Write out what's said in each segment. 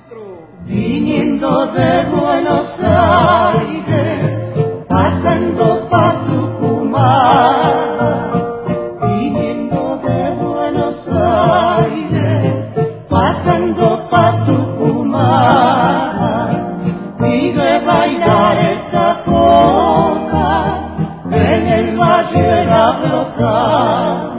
Viniendo de Buenos Aires, pasando pa' Tucumán. Viniendo de Buenos Aires, pasando pa' Tucumán. Y de bailar esta copa en el valle de la Brota.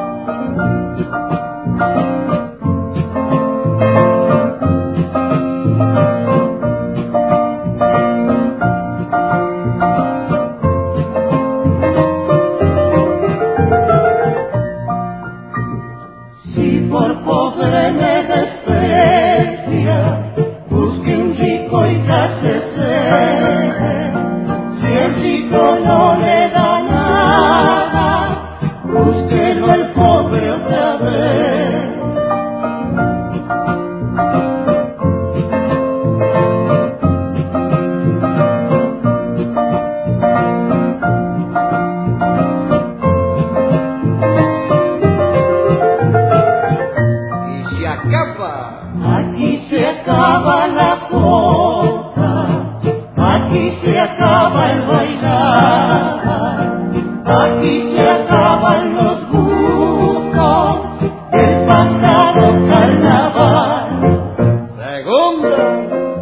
Por pobre me desprecia, busque un rico y cásese. Si el rico no le da nada, búsquelo el pobre otra vez. Aquí se acaba la copa, aquí se acaba el bailar, aquí se acaban los gustos del pasado carnaval. Segunda.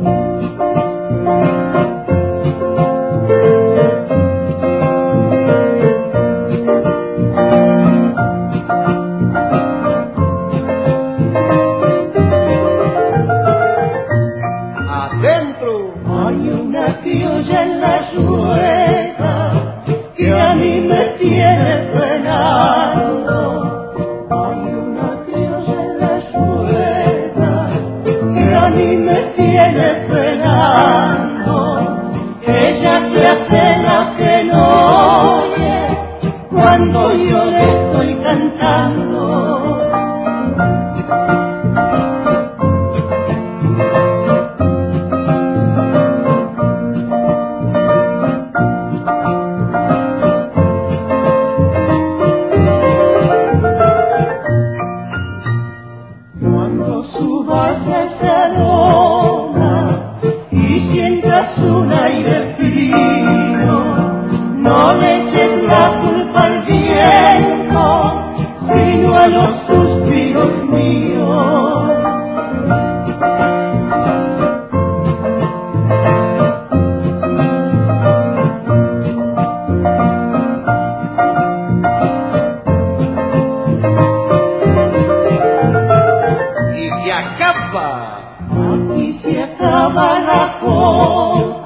Hay una criolla en la rueda que a mí me tiene penando. Hay una criolla en la rueda que a mí me tiene penando. Ella se hace la que no oye cuando yo le estoy cantando. Cuando subas a esa loma y sientas un aire frío, no le eches la culpa al viento, sino a los suspiros míos. Aquí se acaba la copa.